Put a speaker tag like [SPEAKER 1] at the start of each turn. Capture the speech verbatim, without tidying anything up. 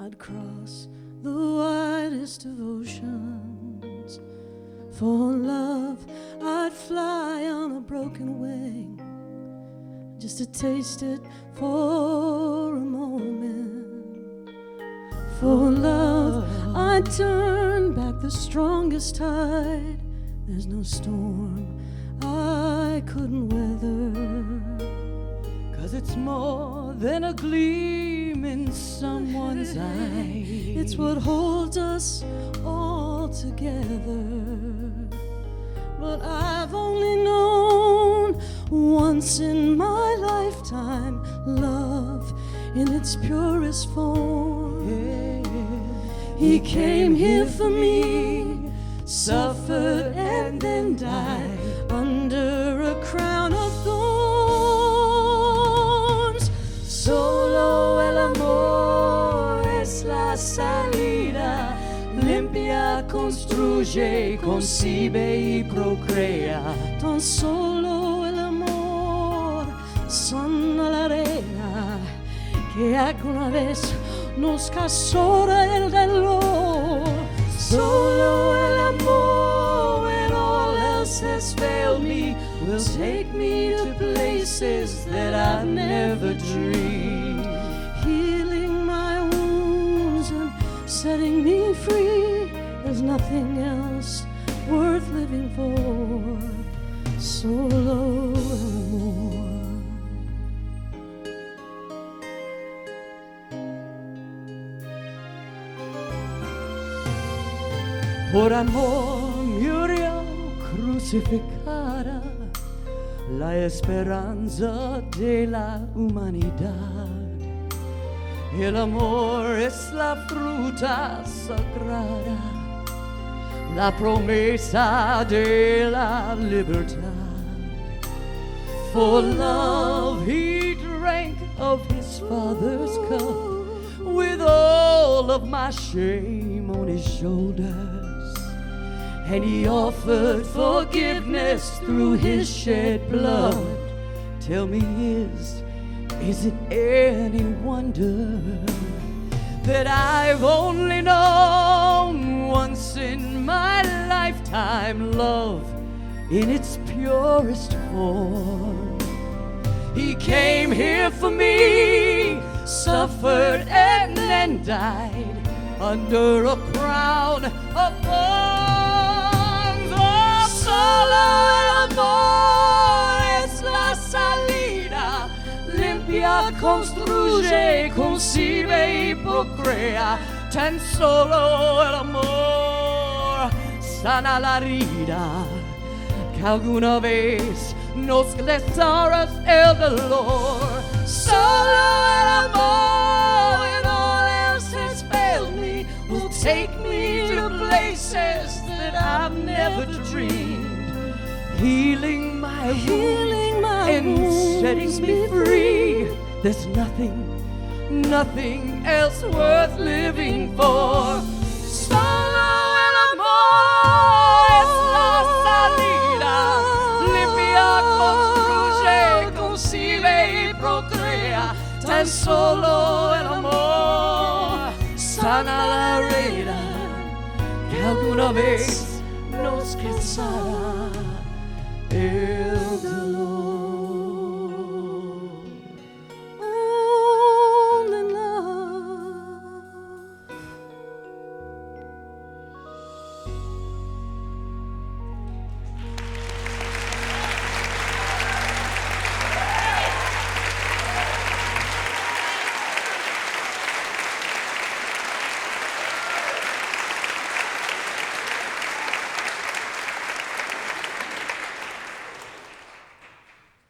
[SPEAKER 1] I'd cross the widest of oceans. For love, I'd fly on a broken wing, just to taste it for a moment. For love, I'd turn back the strongest tide. There's no storm I couldn't weather, 'cause it's more than a gleam in someone's eye. It's what holds us all together. But I've only known once in my lifetime love in its purest form. Yeah. He came here for me, suffered and then died under a crown of thorns. Solo el amor es la salida, limpia, construye, concibe y procrea. Tan solo el amor sana la arena que alguna vez nos causó el dolor. Solo el amor, when all else has failed me, will take me to places that I've never dreamed, healing my wounds and setting me free. There's nothing else worth living for. Solo amor. Por amor murió crucificada la esperanza de la humanidad. El amor es la fruta sagrada, la promesa de la libertad. For love he drank of his father's cup, with all of my shame on his shoulders. And he offered forgiveness through his shed blood. Tell me, is, is it any wonder that I've only known once in my lifetime love in its purest form? He came here for me, suffered and then died under a crown of thorns. Solo el amor es la salida, limpia, construye, concibe y procrea. Tan solo el amor sana la herida que alguna vez nos causó el dolor. Solo el amor, when all else has failed me, will take me to places that I've never dreamed, healing my wounds and setting me free. There's nothing, nothing else worth living for. Solo el amor es la salida, limpia, construye, concibe y procrea. Tan solo el amor sana la herida que alguna vez nos causará el